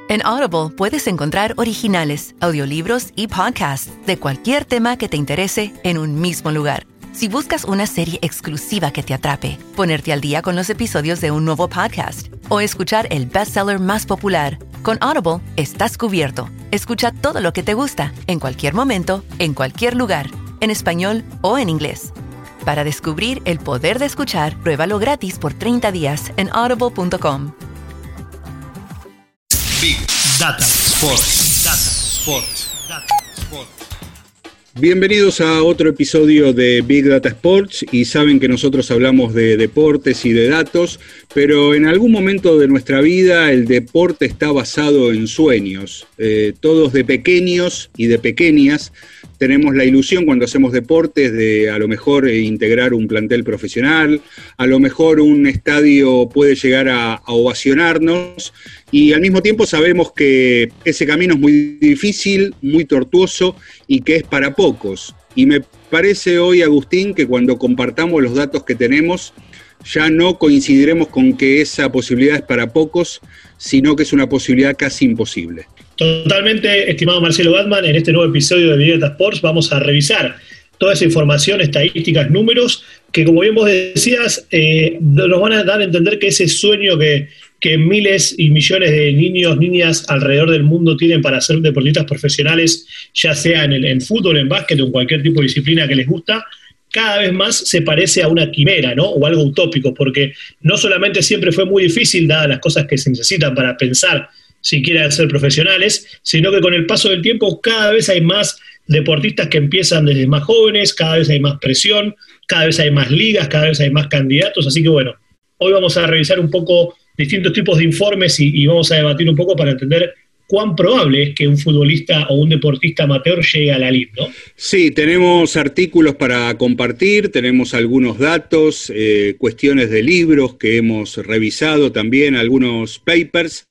En Audible puedes encontrar originales, audiolibros y podcasts de cualquier tema que te interese en un mismo lugar. Si buscas una serie exclusiva que te atrape, ponerte al día con los episodios de un nuevo podcast o escuchar el bestseller más popular, con Audible estás cubierto. Escucha todo lo que te gusta, en cualquier momento, en cualquier lugar, en español o en inglés. Para descubrir el poder de escuchar, pruébalo gratis por 30 días en audible.com. Big Data Sports. Bienvenidos a otro episodio de Big Data Sports, y saben que nosotros hablamos de deportes y de datos, pero en algún momento de nuestra vida el deporte está basado en sueños. Todos de pequeños y de pequeñas tenemos la ilusión cuando hacemos deportes de a lo mejor integrar un plantel profesional, a lo mejor un estadio puede llegar a ovacionarnos, y al mismo tiempo sabemos que ese camino es muy difícil, muy tortuoso y que es para pocos. Y me parece hoy, Agustín, que cuando compartamos los datos que tenemos, ya no coincidiremos con que esa posibilidad es para pocos, sino que es una posibilidad casi imposible. Totalmente, estimado Marcelo Batman, en este nuevo episodio de Big Data Sports vamos a revisar toda esa información, estadísticas, números, que como bien vos decías, nos van a dar a entender que ese sueño que miles y millones de niños, niñas alrededor del mundo tienen para ser deportistas profesionales, ya sea en fútbol, en básquet o en cualquier tipo de disciplina que les gusta, cada vez más se parece a una quimera, ¿no? O algo utópico, porque no solamente siempre fue muy difícil, dadas las cosas que se necesitan para pensar si quieren ser profesionales, sino que con el paso del tiempo cada vez hay más deportistas que empiezan desde más jóvenes, cada vez hay más presión, cada vez hay más ligas, cada vez hay más candidatos, así que bueno, hoy vamos a revisar un poco distintos tipos de informes y vamos a debatir un poco para entender cuán probable es que un futbolista o un deportista amateur llegue a la elite, ¿no? Sí, tenemos artículos para compartir, tenemos algunos datos, cuestiones de libros que hemos revisado también, algunos papers.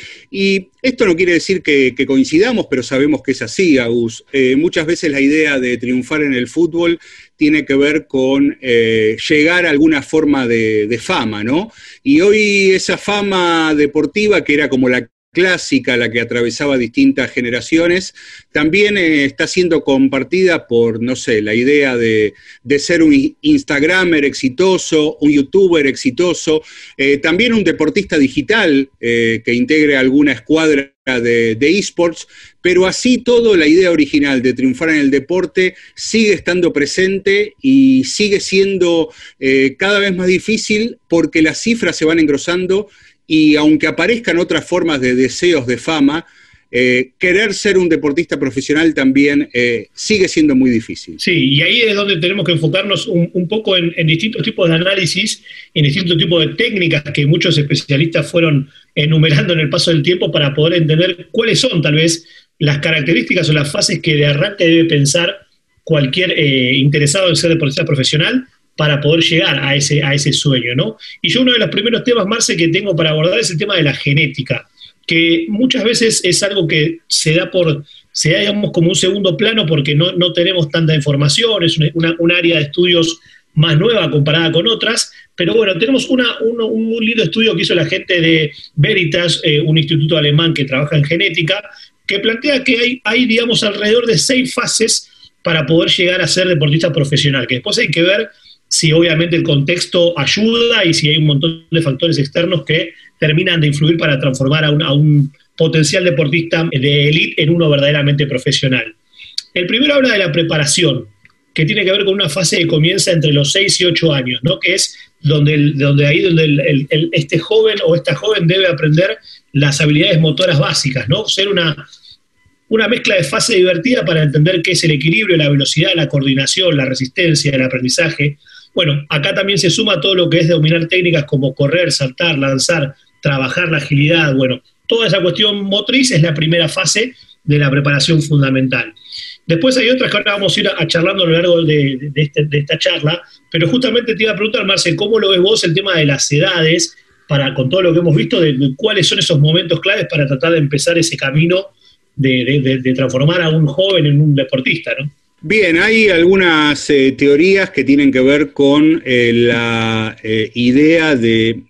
Y esto no quiere decir que coincidamos, pero sabemos que es así, Agus. Muchas veces la idea de triunfar en el fútbol tiene que ver con llegar a alguna forma de fama, ¿no? Y hoy esa fama deportiva, que era como la clásica, la que atravesaba distintas generaciones, también está siendo compartida por, no sé, la idea de ser un instagramer exitoso, un youtuber exitoso, también un deportista digital que integre alguna escuadra de esports, pero así todo la idea original de triunfar en el deporte sigue estando presente y sigue siendo cada vez más difícil porque las cifras se van engrosando. Y aunque aparezcan otras formas de deseos de fama, querer ser un deportista profesional también sigue siendo muy difícil. Sí, y ahí es donde tenemos que enfocarnos un poco en distintos tipos de análisis, en distintos tipos de técnicas que muchos especialistas fueron enumerando en el paso del tiempo para poder entender cuáles son tal vez las características o las fases que de arranque debe pensar cualquier interesado en ser deportista profesional para poder llegar a ese sueño, ¿no? Y yo uno de los primeros temas, Marce, que tengo para abordar es el tema de la genética, que muchas veces es algo que se da digamos como un segundo plano porque no tenemos tanta información, es un área de estudios más nueva comparada con otras, pero bueno, tenemos un lindo estudio que hizo la gente de Veritas, un instituto alemán que trabaja en genética, que plantea que hay digamos, alrededor de 6 fases para poder llegar a ser deportista profesional, que después hay que ver si obviamente el contexto ayuda y si hay un montón de factores externos que terminan de influir para transformar a un potencial deportista de élite en uno verdaderamente profesional. El primero habla de la preparación, que tiene que ver con una fase que comienza entre los 6 y 8 años, ¿no? Que es donde este joven o esta joven debe aprender las habilidades motoras básicas, ¿no? Ser una mezcla de fase divertida para entender qué es el equilibrio, la velocidad, la coordinación, la resistencia, el aprendizaje. Bueno, acá también se suma todo lo que es dominar técnicas como correr, saltar, lanzar, trabajar la agilidad. Bueno, toda esa cuestión motriz es la primera fase de la preparación fundamental. Después hay otras que ahora vamos a ir charlando a lo largo de esta charla, pero justamente te iba a preguntar, Marce, ¿cómo lo ves vos el tema de las edades, con todo lo que hemos visto, de cuáles son esos momentos claves para tratar de empezar ese camino de transformar a un joven en un deportista, ¿no? Bien, hay algunas teorías que tienen que ver con la idea de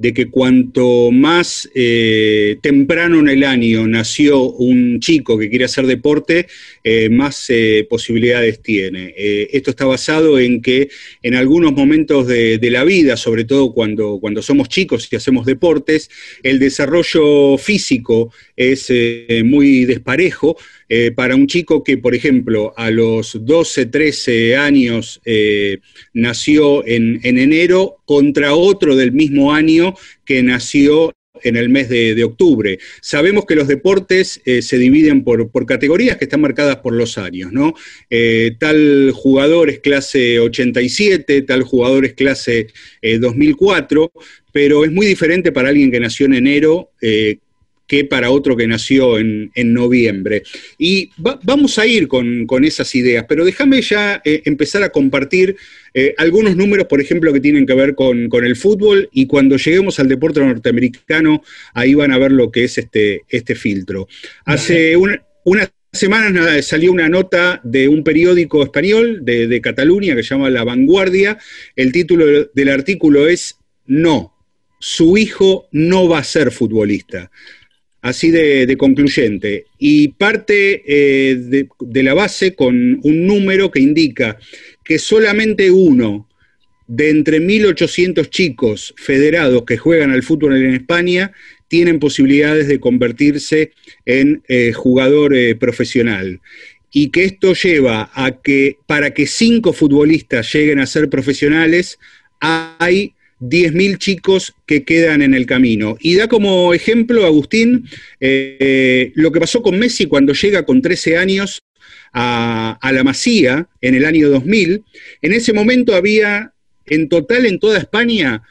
de que cuanto más temprano en el año nació un chico que quiere hacer deporte, más posibilidades tiene. Esto está basado en que en algunos momentos de la vida, sobre todo cuando somos chicos y hacemos deportes, el desarrollo físico es muy desparejo. Para un chico que, por ejemplo, a los 12, 13 años nació en enero contra otro del mismo año que nació en el mes de octubre. Sabemos que los deportes se dividen por categorías que están marcadas por los años, ¿no? Tal jugador es clase 87, tal jugador es clase 2004, pero es muy diferente para alguien que nació en enero que para otro que nació en noviembre. Y vamos a ir con esas ideas, pero déjame ya empezar a compartir algunos números, por ejemplo, que tienen que ver con el fútbol, y cuando lleguemos al deporte norteamericano, ahí van a ver lo que es este filtro. Hace unas semanas salió una nota de un periódico español de Cataluña que se llama La Vanguardia. El título del artículo es "No, su hijo no va a ser futbolista". Así de concluyente. Y parte de la base con un número que indica que solamente uno de entre 1.800 chicos federados que juegan al fútbol en España tienen posibilidades de convertirse en jugador profesional. Y que esto lleva a que para que 5 futbolistas lleguen a ser profesionales, hay 10.000 chicos que quedan en el camino. Y da como ejemplo, Agustín, lo que pasó con Messi cuando llega con 13 años a la Masía en el año 2000. En ese momento había, en total en toda España,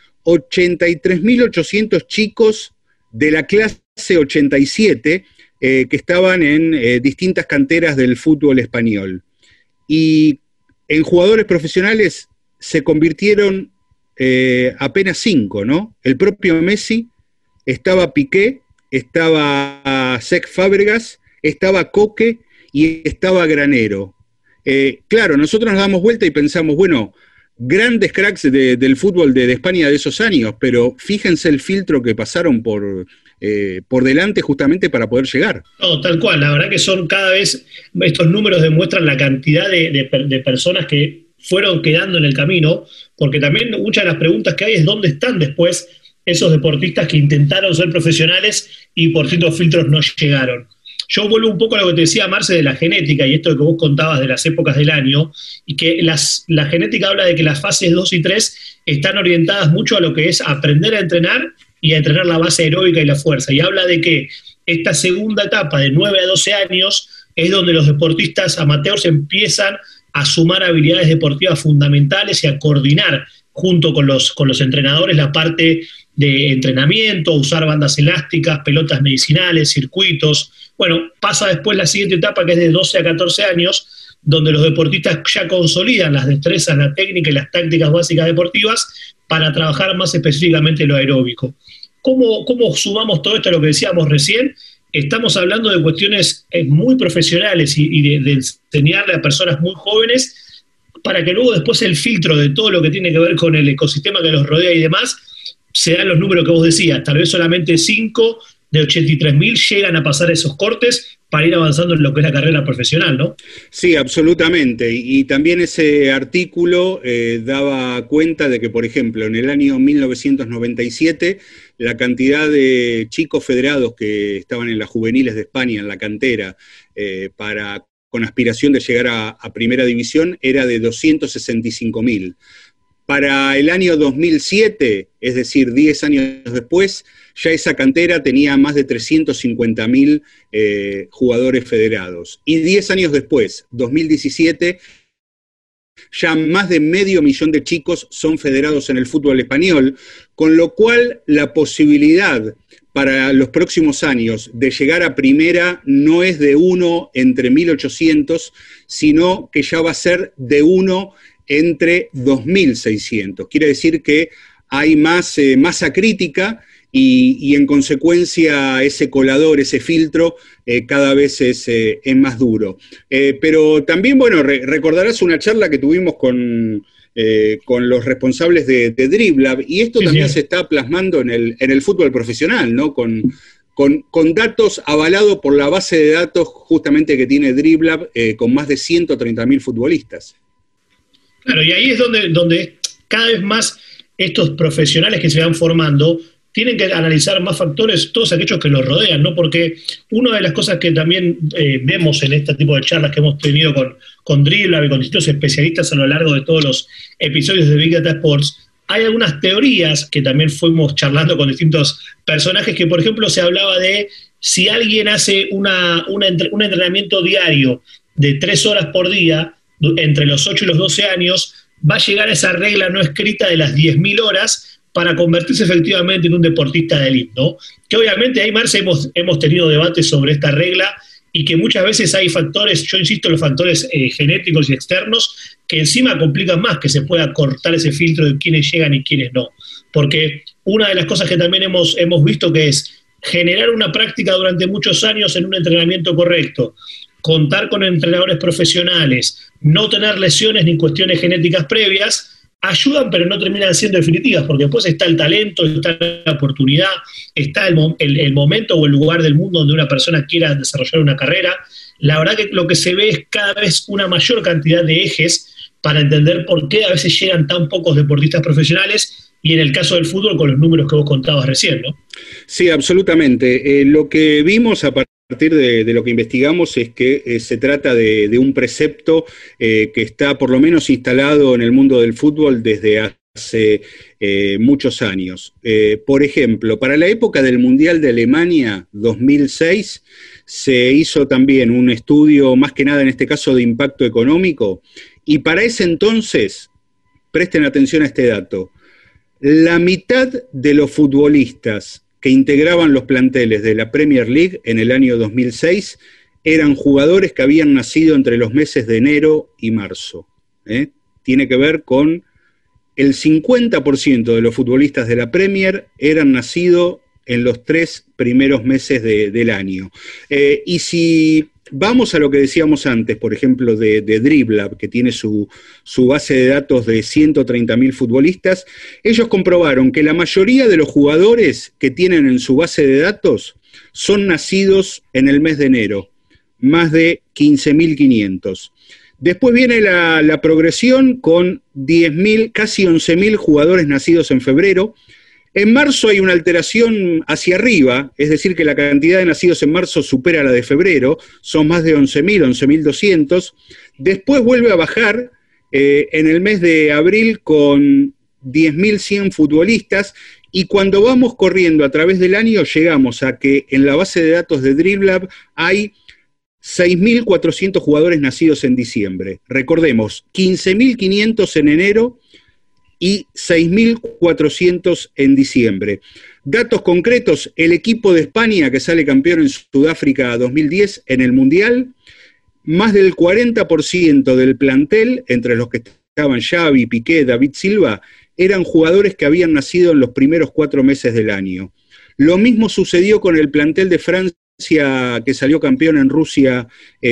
83.800 chicos de la clase 87 que estaban en distintas canteras del fútbol español. Y en jugadores profesionales se convirtieron apenas 5, ¿no? El propio Messi, estaba Piqué, estaba Cesc Fábregas, estaba Coque y estaba Granero. Claro, nosotros nos damos vuelta y pensamos, bueno, grandes cracks del fútbol de España de esos años, pero fíjense el filtro que pasaron por delante justamente para poder llegar. No, tal cual, la verdad que son cada vez, estos números demuestran la cantidad de personas que fueron quedando en el camino, porque también muchas de las preguntas que hay es dónde están después esos deportistas que intentaron ser profesionales y por ciertos filtros no llegaron. Yo vuelvo un poco a lo que te decía Marce de la genética y esto que vos contabas de las épocas del año, y que la genética habla de que las fases 2 y 3 están orientadas mucho a lo que es aprender a entrenar y a entrenar la base aeróbica y la fuerza, y habla de que esta segunda etapa de 9 a 12 años es donde los deportistas amateurs empiezan a sumar habilidades deportivas fundamentales y a coordinar junto con los entrenadores la parte de entrenamiento, usar bandas elásticas, pelotas medicinales, circuitos. Bueno, pasa después la siguiente etapa, que es de 12 a 14 años, donde los deportistas ya consolidan las destrezas, la técnica y las tácticas básicas deportivas para trabajar más específicamente lo aeróbico. ¿Cómo sumamos todo esto a lo que decíamos recién? Estamos hablando de cuestiones muy profesionales y de enseñarle a personas muy jóvenes para que luego después el filtro de todo lo que tiene que ver con el ecosistema que los rodea y demás, se dan los números que vos decías. Tal vez solamente 5 de 83.000 llegan a pasar esos cortes para ir avanzando en lo que es la carrera profesional, ¿no? Sí, absolutamente. Y también ese artículo daba cuenta de que, por ejemplo, en el año 1997, la cantidad de chicos federados que estaban en las juveniles de España, en la cantera, con aspiración de llegar a primera división, era de 265.000. Para el año 2007, es decir, 10 años después, ya esa cantera tenía más de 350.000 jugadores federados. Y 10 años después, 2017, ya más de 500.000 de chicos son federados en el fútbol español, con lo cual la posibilidad para los próximos años de llegar a primera no es de 1 entre 1.800, sino que ya va a ser de 1 entre 2.600. Quiere decir que hay más masa crítica y en consecuencia ese colador, ese filtro, cada vez es más duro. Pero también, bueno, recordarás una charla que tuvimos con con los responsables de DribbLab, y esto también se está plasmando en el fútbol profesional, ¿no? Con datos avalados por la base de datos justamente que tiene DribbLab, con más de 130.000 futbolistas. Claro, y ahí es donde cada vez más estos profesionales que se van formando tienen que analizar más factores, todos aquellos que los rodean, ¿no? Porque una de las cosas que también vemos en este tipo de charlas que hemos tenido con DribbLab y con distintos especialistas a lo largo de todos los episodios de Big Data Sports, hay algunas teorías que también fuimos charlando con distintos personajes que, por ejemplo, se hablaba de si alguien hace un entrenamiento diario de 3 horas por día, entre los 8 y los 12 años, va a llegar a esa regla no escrita de las 10.000 horas para convertirse efectivamente en un deportista de élite, ¿no? Que obviamente ahí, Marce, hemos tenido debates sobre esta regla y que muchas veces hay factores, yo insisto, los factores genéticos y externos, que encima complican más que se pueda cortar ese filtro de quiénes llegan y quiénes no. Porque una de las cosas que también hemos visto que es generar una práctica durante muchos años en un entrenamiento correcto, contar con entrenadores profesionales, no tener lesiones ni cuestiones genéticas previas, ayudan pero no terminan siendo definitivas, porque después está el talento, está la oportunidad, está el momento o el lugar del mundo donde una persona quiera desarrollar una carrera. La verdad que lo que se ve es cada vez una mayor cantidad de ejes para entender por qué a veces llegan tan pocos deportistas profesionales, y en el caso del fútbol con los números que vos contabas recién, ¿no? Sí, absolutamente. Lo que vimos a partir de lo que investigamos es que se trata de un precepto que está por lo menos instalado en el mundo del fútbol desde hace muchos años. Por ejemplo, para la época del Mundial de Alemania 2006 se hizo también un estudio, más que nada en este caso de impacto económico, y para ese entonces, presten atención a este dato, la mitad de los futbolistas que integraban los planteles de la Premier League en el año 2006 eran jugadores que habían nacido entre los meses de enero y marzo. Tiene que ver con el 50% de los futbolistas de la Premier eran nacidos en los 3 primeros meses del año. Y si vamos a lo que decíamos antes, por ejemplo, de DribbLab, que tiene su base de datos de 130.000 futbolistas, ellos comprobaron que la mayoría de los jugadores que tienen en su base de datos son nacidos en el mes de enero, más de 15.500. Después viene la progresión con 10.000, casi 11.000 jugadores nacidos en febrero. En marzo hay una alteración hacia arriba, es decir, que la cantidad de nacidos en marzo supera la de febrero, son más de 11.000, 11.200. Después vuelve a bajar en el mes de abril con 10.100 futbolistas, y cuando vamos corriendo a través del año llegamos a que en la base de datos de DribbLab hay 6.400 jugadores nacidos en diciembre. Recordemos, 15.500 en enero y 6.400 en diciembre. Datos concretos: el equipo de España que sale campeón en Sudáfrica 2010 en el Mundial, más del 40% del plantel, entre los que estaban Xavi, Piqué, David Silva, eran jugadores que habían nacido en los primeros 4 meses del año. Lo mismo sucedió con el plantel de Francia que salió campeón en Rusia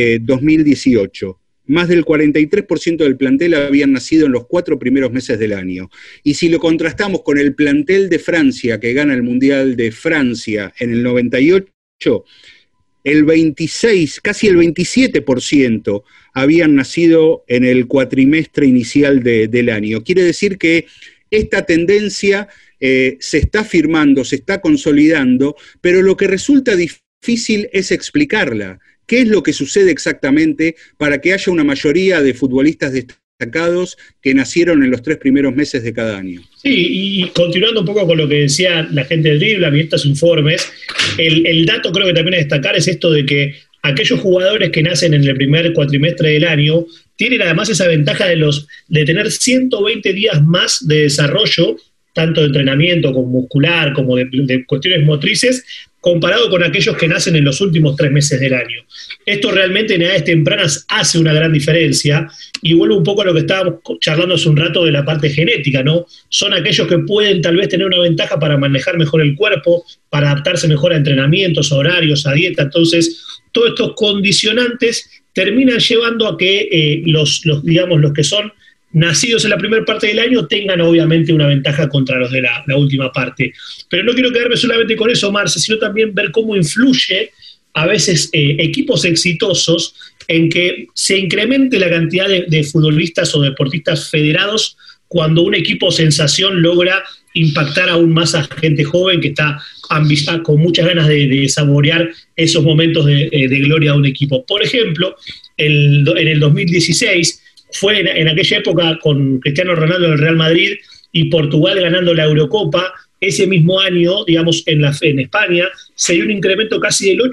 2018. Más del 43% del plantel habían nacido en los 4 primeros meses del año. Y si lo contrastamos con el plantel de Francia, que gana el Mundial de Francia en el 98, el 26, casi el 27% habían nacido en el cuatrimestre inicial del año. Quiere decir que esta tendencia se está firmando, se está consolidando, pero lo que resulta difícil es explicarla. ¿Qué es lo que sucede exactamente para que haya una mayoría de futbolistas destacados que nacieron en los 3 primeros meses de cada año? Sí, y continuando un poco con lo que decía la gente del DribbLab y estos informes, el dato creo que también a destacar es esto de que aquellos jugadores que nacen en el primer cuatrimestre del año tienen además esa ventaja de tener 120 días más de desarrollo, tanto de entrenamiento como muscular, como de cuestiones motrices, comparado con aquellos que nacen en los últimos 3 meses del año. Esto realmente en edades tempranas hace una gran diferencia, y vuelvo un poco a lo que estábamos charlando hace un rato de la parte genética, ¿no? Son aquellos que pueden tal vez tener una ventaja para manejar mejor el cuerpo, para adaptarse mejor a entrenamientos, a horarios, a dieta. Entonces, todos estos condicionantes terminan llevando a que los que son nacidos en la primera parte del año tengan obviamente una ventaja contra los de la última parte. Pero no quiero quedarme solamente con eso, Marce, sino también ver cómo influye a veces equipos exitosos en que se incremente la cantidad de futbolistas o deportistas federados cuando un equipo sensación logra impactar aún más a gente joven que está con muchas ganas de saborear esos momentos de gloria de un equipo. Por ejemplo, en el 2016 fue en aquella época con Cristiano Ronaldo en el Real Madrid y Portugal ganando la Eurocopa. Ese mismo año, digamos, en España, se dio un incremento casi del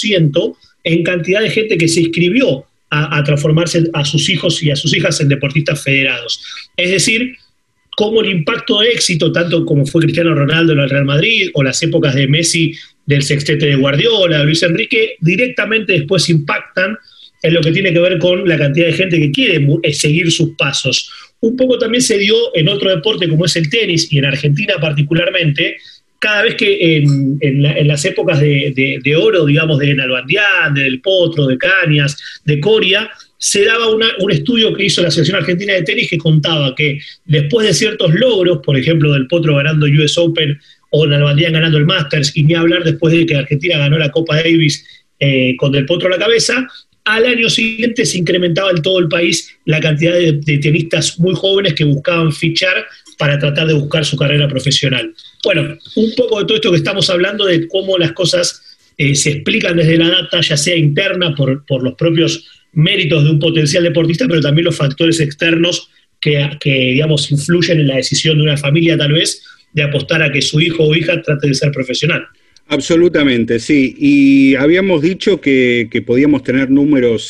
8% en cantidad de gente que se inscribió a transformarse a sus hijos y a sus hijas en deportistas federados. Es decir, cómo el impacto de éxito, tanto como fue Cristiano Ronaldo en el Real Madrid, o las épocas de Messi, del sextete de Guardiola, de Luis Enrique, directamente después impactan en lo que tiene que ver con la cantidad de gente que quiere seguir sus pasos. Un poco también se dio en otro deporte como es el tenis, y en Argentina particularmente, cada vez que en las épocas de oro, digamos, de Nalbandián, de Del Potro, de Cañas, de Coria, se daba un estudio que hizo la Asociación Argentina de Tenis que contaba que después de ciertos logros, por ejemplo, Del Potro ganando US Open o Nalbandián ganando el Masters, y ni hablar después de que Argentina ganó la Copa Davis con Del Potro a la cabeza, al año siguiente se incrementaba en todo el país la cantidad de tenistas muy jóvenes que buscaban fichar para tratar de buscar su carrera profesional. Bueno, un poco de todo esto que estamos hablando, de cómo las cosas se explican desde la data, ya sea interna por los propios méritos de un potencial deportista, pero también los factores externos que digamos, influyen en la decisión de una familia tal vez de apostar a que su hijo o hija trate de ser profesional. Absolutamente, sí. Y habíamos dicho que podíamos tener números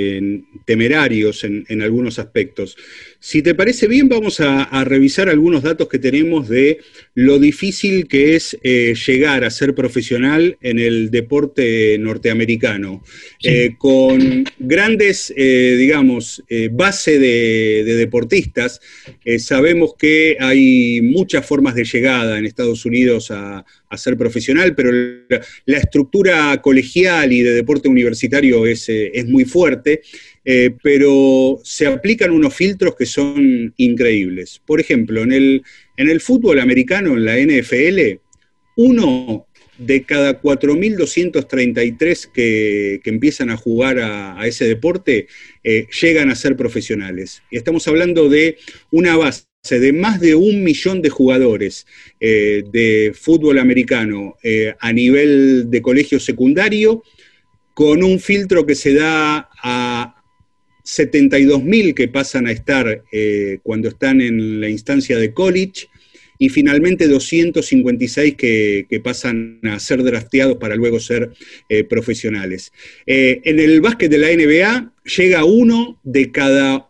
temerarios en algunos aspectos. Si te parece bien, vamos a revisar algunos datos que tenemos de lo difícil que es llegar a ser profesional en el deporte norteamericano. Sí. Con grandes, base de deportistas, sabemos que hay muchas formas de llegada en Estados Unidos a ser profesional, pero la estructura colegial y de deporte universitario es muy fuerte. Pero se aplican unos filtros que son increíbles. Por ejemplo, en el fútbol americano, en la NFL, 1 de cada 4.233 que empiezan a jugar a ese deporte llegan a ser profesionales. Y estamos hablando de una base de más de 1 millón de jugadores de fútbol americano a nivel de colegio secundario, con un filtro que se da a 72.000 que pasan a estar cuando están en la instancia de college, y finalmente 256 que pasan a ser drafteados para luego ser profesionales. En el básquet de la NBA llega 1 de cada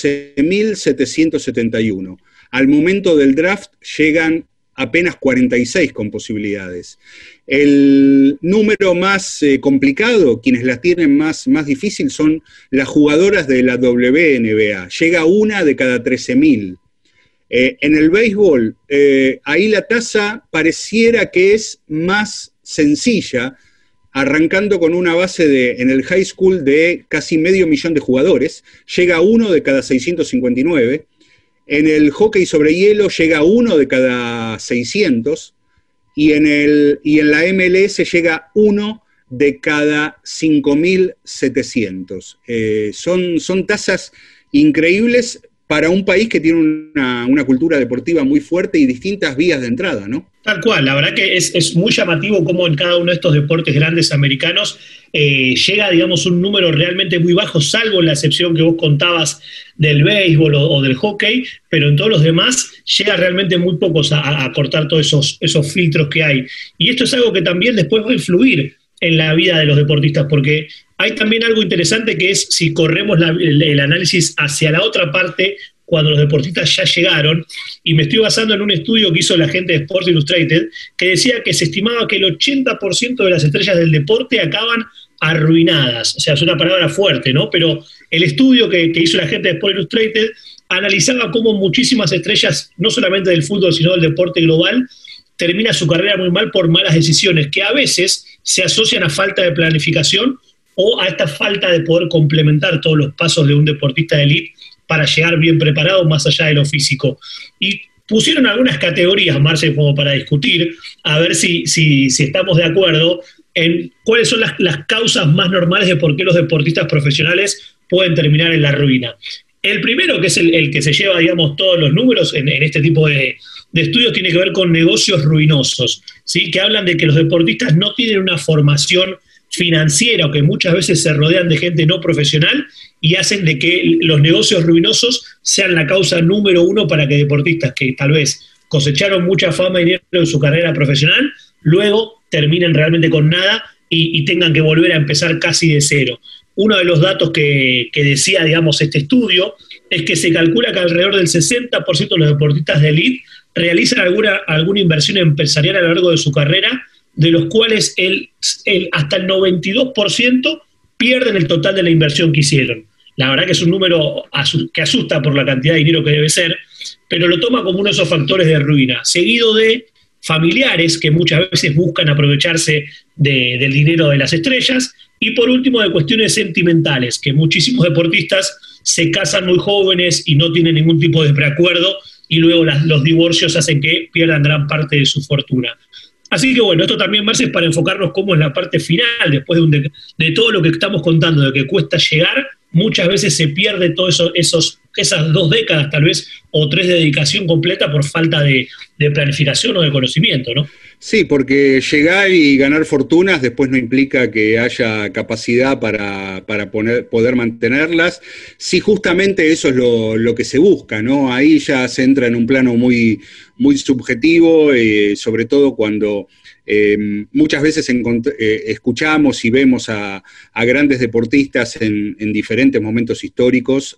11.771. Al momento del draft llegan apenas 46 con posibilidades. El número más complicado, quienes la tienen más difícil, son las jugadoras de la WNBA. Llega 1 de cada 13.000. En el béisbol, ahí la tasa pareciera que es más sencilla, arrancando con una base en el high school de casi 500.000 de jugadores. Llega 1 de cada 659. En el hockey sobre hielo llega 1 de cada 600. Y en la MLS llega 1 de cada 5.700. Son tasas increíbles para un país que tiene una cultura deportiva muy fuerte y distintas vías de entrada, ¿no? Tal cual, la verdad que es muy llamativo cómo en cada uno de estos deportes grandes americanos llega, digamos, un número realmente muy bajo, salvo en la excepción que vos contabas del béisbol o del hockey, pero en todos los demás llega realmente muy pocos a cortar todos esos filtros que hay. Y esto es algo que también después va a influir en la vida de los deportistas, porque hay también algo interesante que es si corremos el análisis hacia la otra parte, cuando los deportistas ya llegaron, y me estoy basando en un estudio que hizo la gente de Sports Illustrated, que decía que se estimaba que el 80% de las estrellas del deporte acaban arruinadas. O sea, es una palabra fuerte, ¿no? Pero el estudio que hizo la gente de Sports Illustrated analizaba cómo muchísimas estrellas, no solamente del fútbol, sino del deporte global, termina su carrera muy mal por malas decisiones, que a veces se asocian a falta de planificación o a esta falta de poder complementar todos los pasos de un deportista de élite para llegar bien preparado más allá de lo físico. Y pusieron algunas categorías, Marce, como para discutir, a ver si estamos de acuerdo en cuáles son las causas más normales de por qué los deportistas profesionales pueden terminar en la ruina. El primero, que es el que se lleva, digamos, todos los números en este tipo de estudios, tiene que ver con negocios ruinosos, ¿sí? Que hablan de que los deportistas no tienen una formación financiera o que muchas veces se rodean de gente no profesional y hacen de que los negocios ruinosos sean la causa número uno para que deportistas que tal vez cosecharon mucha fama y dinero en su carrera profesional, luego terminen realmente con nada y tengan que volver a empezar casi de cero. Uno de los datos que decía, digamos, este estudio es que se calcula que alrededor del 60% de los deportistas de élite realizan alguna inversión empresarial a lo largo de su carrera, de los cuales hasta el 92% pierden el total de la inversión que hicieron. La verdad que es un número que asusta por la cantidad de dinero que debe ser, pero lo toma como uno de esos factores de ruina, seguido de familiares que muchas veces buscan aprovecharse del dinero de las estrellas, y por último de cuestiones sentimentales, que muchísimos deportistas se casan muy jóvenes y no tienen ningún tipo de preacuerdo, y luego los divorcios hacen que pierdan gran parte de su fortuna. Así que bueno, esto también, Marce, es para enfocarnos cómo en la parte final, después de todo lo que estamos contando, de que cuesta llegar, muchas veces se pierde todo esas 2 décadas tal vez, o 3 de dedicación completa por falta de planificación o de conocimiento, ¿no? Sí, porque llegar y ganar fortunas después no implica que haya capacidad para poder mantenerlas. Sí, justamente eso es lo que se busca, ¿no? Ahí ya se entra en un plano muy, muy subjetivo, sobre todo cuando muchas veces escuchamos y vemos a grandes deportistas en diferentes momentos históricos,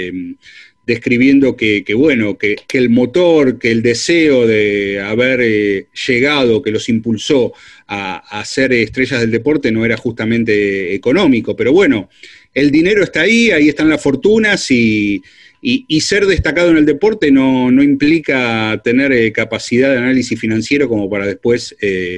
describiendo que el motor, que el deseo de haber llegado, que los impulsó a ser estrellas del deporte no era justamente económico, pero bueno, el dinero está ahí están las fortunas y ser destacado en el deporte no implica tener capacidad de análisis financiero como para después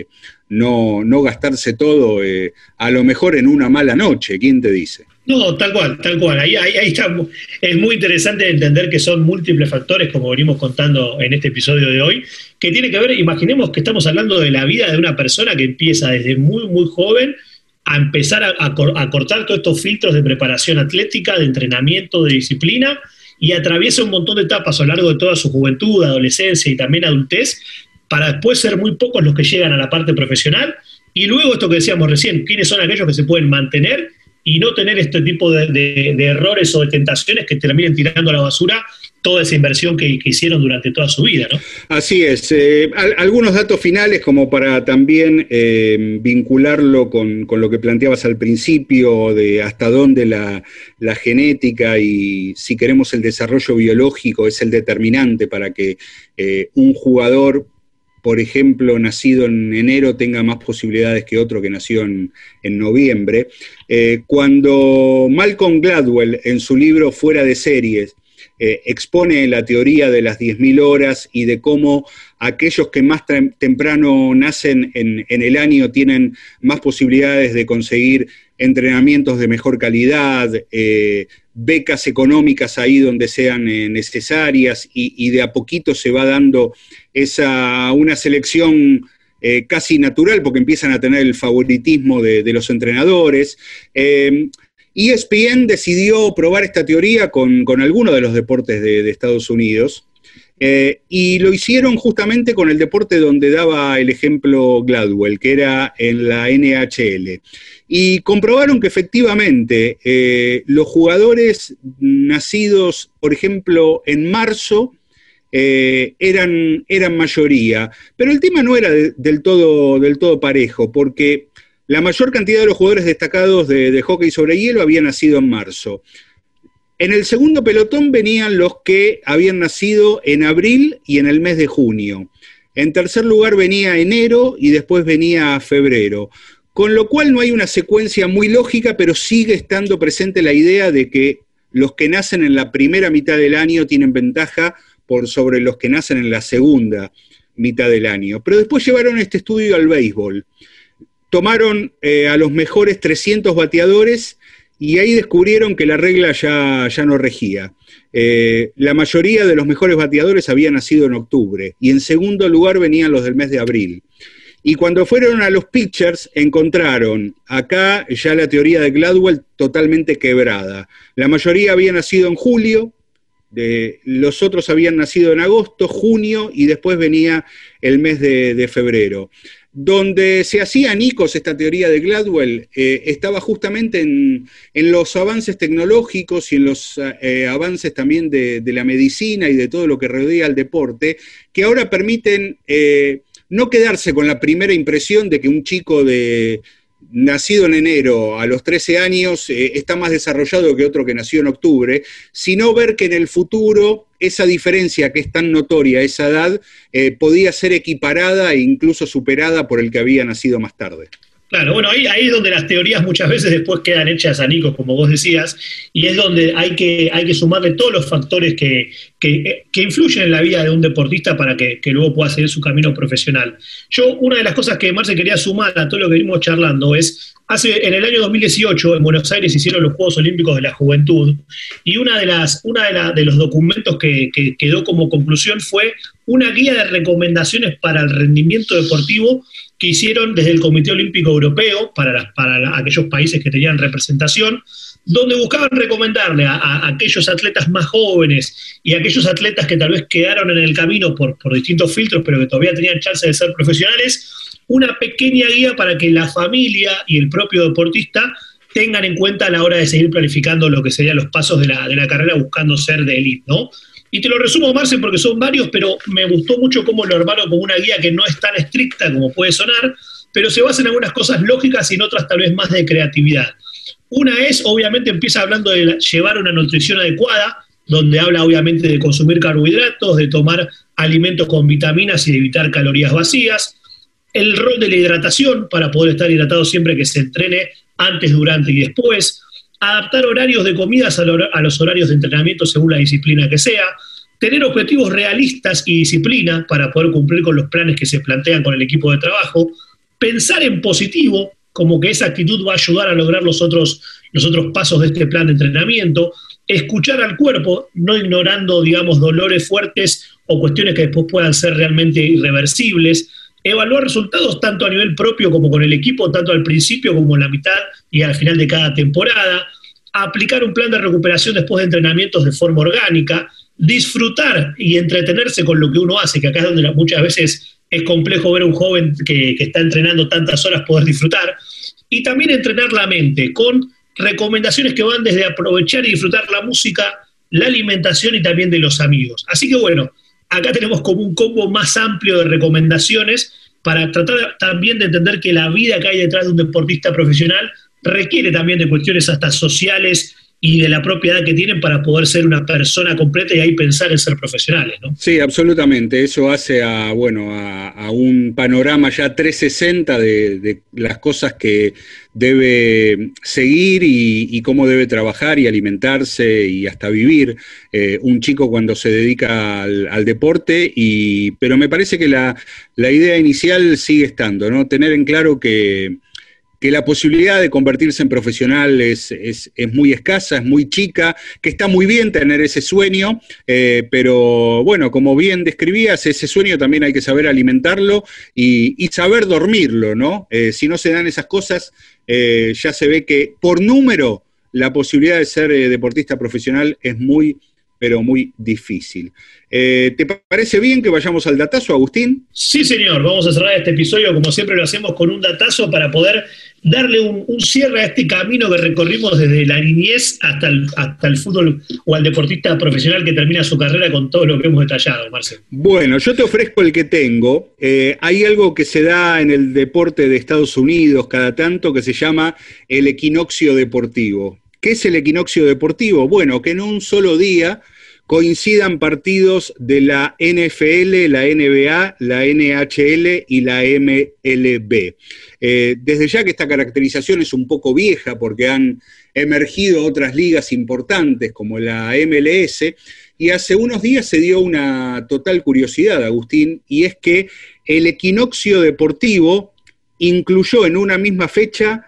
no gastarse todo, a lo mejor en una mala noche, ¿quién te dice? No, tal cual. Ahí está. Es muy interesante entender que son múltiples factores, como venimos contando en este episodio de hoy, que tiene que ver, imaginemos que estamos hablando de la vida de una persona que empieza desde muy, muy joven a empezar a cortar todos estos filtros de preparación atlética, de entrenamiento, de disciplina, y atraviesa un montón de etapas a lo largo de toda su juventud, adolescencia y también adultez, para después ser muy pocos los que llegan a la parte profesional, y luego esto que decíamos recién, quiénes son aquellos que se pueden mantener y no tener este tipo de errores o de tentaciones que terminen tirando a la basura toda esa inversión que hicieron durante toda su vida, ¿no? Así es. Algunos datos finales como para también vincularlo con lo que planteabas al principio de hasta dónde la genética y, si queremos, el desarrollo biológico es el determinante para que un jugador, por ejemplo, nacido en enero tenga más posibilidades que otro que nació en noviembre. Cuando Malcolm Gladwell, en su libro Fuera de Series, expone la teoría de las 10.000 horas y de cómo aquellos que más temprano nacen en el año tienen más posibilidades de conseguir entrenamientos de mejor calidad, becas económicas ahí donde sean necesarias, y de a poquito se va dando una selección casi natural, porque empiezan a tener el favoritismo de los entrenadores. ESPN decidió probar esta teoría con algunos de los deportes de Estados Unidos, y lo hicieron justamente con el deporte donde daba el ejemplo Gladwell, que era en la NHL. Y comprobaron que efectivamente los jugadores nacidos, por ejemplo, en marzo, eran mayoría. Pero el tema no era del todo parejo, porque la mayor cantidad de los jugadores destacados de hockey sobre hielo habían nacido en marzo. En el segundo pelotón venían los que habían nacido en abril y en el mes de junio. En tercer lugar venía enero y después venía febrero. Con lo cual no hay una secuencia muy lógica, pero sigue estando presente la idea de que los que nacen en la primera mitad del año tienen ventaja por sobre los que nacen en la segunda mitad del año. Pero después llevaron este estudio al béisbol. Tomaron a los mejores 300 bateadores y ahí descubrieron que la regla ya no regía. La mayoría de los mejores bateadores habían nacido en octubre, y en segundo lugar venían los del mes de abril. Y cuando fueron a los pitchers, encontraron acá ya la teoría de Gladwell totalmente quebrada. La mayoría había nacido en julio, los otros habían nacido en agosto, junio, y después venía el mes de febrero. Donde se hacía añicos esta teoría de Gladwell estaba justamente en los avances tecnológicos y en los avances también de la medicina y de todo lo que rodea al deporte, que ahora permiten no quedarse con la primera impresión de que un chico nacido en enero a los 13 años está más desarrollado que otro que nació en octubre, sino ver que en el futuro esa diferencia que es tan notoria a esa edad podía ser equiparada e incluso superada por el que había nacido más tarde. Claro, bueno, ahí es donde las teorías muchas veces después quedan hechas anicos, como vos decías, y es donde hay que sumarle todos los factores que influyen en la vida de un deportista para que luego pueda seguir su camino profesional. Una de las cosas que Marce quería sumar a todo lo que venimos charlando es, en el año 2018 en Buenos Aires hicieron los Juegos Olímpicos de la Juventud, y uno de los documentos que quedó como conclusión fue una guía de recomendaciones para el rendimiento deportivo que hicieron desde el Comité Olímpico Europeo para aquellos países que tenían representación, donde buscaban recomendarle a aquellos atletas más jóvenes y a aquellos atletas que tal vez quedaron en el camino por distintos filtros, pero que todavía tenían chance de ser profesionales, una pequeña guía para que la familia y el propio deportista tengan en cuenta a la hora de seguir planificando lo que serían los pasos de la carrera buscando ser de élite, ¿no? Y te lo resumo, Marce, porque son varios, pero me gustó mucho cómo lo armaron como una guía que no es tan estricta como puede sonar, pero se basa en algunas cosas lógicas y en otras tal vez más de creatividad. Una es, obviamente, empieza hablando de llevar una nutrición adecuada, donde habla obviamente de consumir carbohidratos, de tomar alimentos con vitaminas y de evitar calorías vacías. El rol de la hidratación, para poder estar hidratado siempre que se entrene, antes, durante y después. Adaptar horarios de comidas a los horarios de entrenamiento según la disciplina que sea, tener objetivos realistas y disciplina para poder cumplir con los planes que se plantean con el equipo de trabajo, pensar en positivo, como que esa actitud va a ayudar a lograr los otros pasos de este plan de entrenamiento, escuchar al cuerpo, no ignorando, digamos, dolores fuertes o cuestiones que después puedan ser realmente irreversibles, evaluar resultados tanto a nivel propio como con el equipo, tanto al principio como en la mitad y al final de cada temporada, aplicar un plan de recuperación después de entrenamientos de forma orgánica, disfrutar y entretenerse con lo que uno hace, que acá es donde muchas veces es complejo ver a un joven que está entrenando tantas horas poder disfrutar, y también entrenar la mente con recomendaciones que van desde aprovechar y disfrutar la música, la alimentación y también de los amigos. Así que bueno, acá tenemos como un combo más amplio de recomendaciones para tratar también de entender que la vida que hay detrás de un deportista profesional requiere también de cuestiones hasta sociales y de la propia edad que tienen para poder ser una persona completa y ahí pensar en ser profesionales, ¿no? Sí, absolutamente. Eso hace a un panorama ya 360 de las cosas que debe seguir y cómo debe trabajar y alimentarse y hasta vivir un chico cuando se dedica al deporte, pero me parece que la idea inicial sigue estando, ¿no? Tener en claro que la posibilidad de convertirse en profesional es muy escasa, es muy chica, que está muy bien tener ese sueño, pero bueno, como bien describías, ese sueño también hay que saber alimentarlo y saber dormirlo, ¿no? Si no se dan esas cosas, ya se ve que por número la posibilidad de ser deportista profesional es muy, pero muy difícil. ¿Te parece bien que vayamos al datazo, Agustín? Sí, señor. Vamos a cerrar este episodio, como siempre lo hacemos, con un datazo para poder darle un cierre a este camino que recorrimos desde la niñez hasta el fútbol o al deportista profesional que termina su carrera con todo lo que hemos detallado, Marcelo. Bueno, yo te ofrezco el que tengo. Hay algo que se da en el deporte de Estados Unidos cada tanto que se llama el equinoccio deportivo. ¿Qué es el equinoccio deportivo? Bueno, que en un solo día coincidan partidos de la NFL, la NBA, la NHL y la MLB. Desde ya que esta caracterización es un poco vieja porque han emergido otras ligas importantes como la MLS, y hace unos días se dio una total curiosidad, Agustín, y es que el equinoccio deportivo incluyó en una misma fecha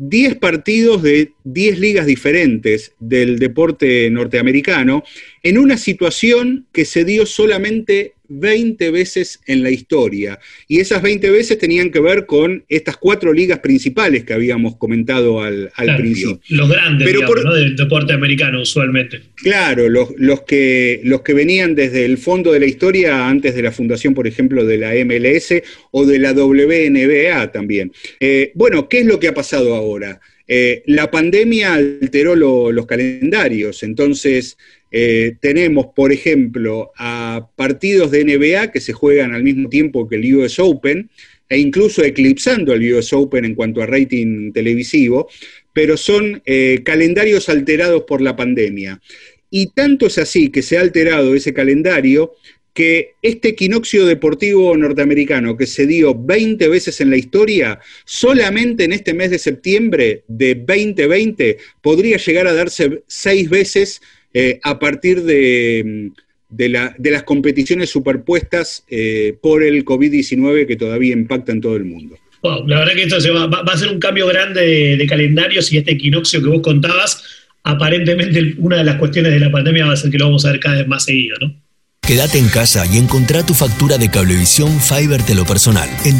10 partidos de 10 ligas diferentes del deporte norteamericano en una situación que se dio solamente 20 veces en la historia. Y esas 20 veces tenían que ver con estas 4 ligas principales que habíamos comentado al principio. Los grandes, digamos, ¿no? Del deporte americano usualmente. Claro, los que venían desde el fondo de la historia antes de la fundación, por ejemplo, de la MLS o de la WNBA también. Bueno, ¿qué es lo que ha pasado ahora? La pandemia alteró los calendarios, entonces tenemos, por ejemplo, a partidos de NBA que se juegan al mismo tiempo que el US Open, e incluso eclipsando al US Open en cuanto a rating televisivo, pero son calendarios alterados por la pandemia. Y tanto es así que se ha alterado ese calendario que este equinoccio deportivo norteamericano que se dio 20 veces en la historia, solamente en este mes de septiembre de 2020 podría llegar a darse 6 veces a partir de las competiciones superpuestas por el COVID-19 que todavía impacta en todo el mundo. Wow, la verdad que esto va a ser un cambio grande de calendarios, y este equinoccio que vos contabas, aparentemente una de las cuestiones de la pandemia va a ser que lo vamos a ver cada vez más seguido, ¿no? Quédate en casa y encontrá tu factura de Cablevisión Fibertel o personal en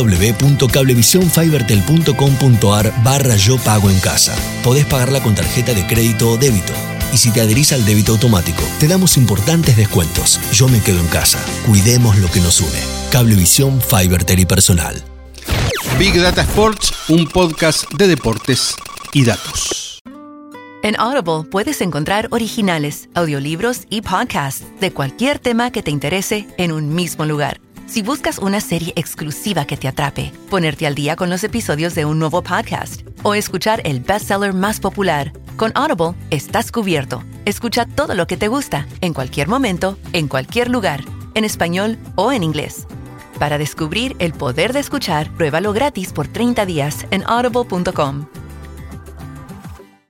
www.cablevisionfibertel.com.ar/yo pago en casa. Podés pagarla con tarjeta de crédito o débito. Y si te adherís al débito automático, te damos importantes descuentos. Yo me quedo en casa. Cuidemos lo que nos une. Cablevisión Fibertel y personal. Big Data Sports, un podcast de deportes y datos. En Audible puedes encontrar originales, audiolibros y podcasts de cualquier tema que te interese en un mismo lugar. Si buscas una serie exclusiva que te atrape, ponerte al día con los episodios de un nuevo podcast o escuchar el bestseller más popular, con Audible estás cubierto. Escucha todo lo que te gusta, en cualquier momento, en cualquier lugar, en español o en inglés. Para descubrir el poder de escuchar, pruébalo gratis por 30 días en audible.com.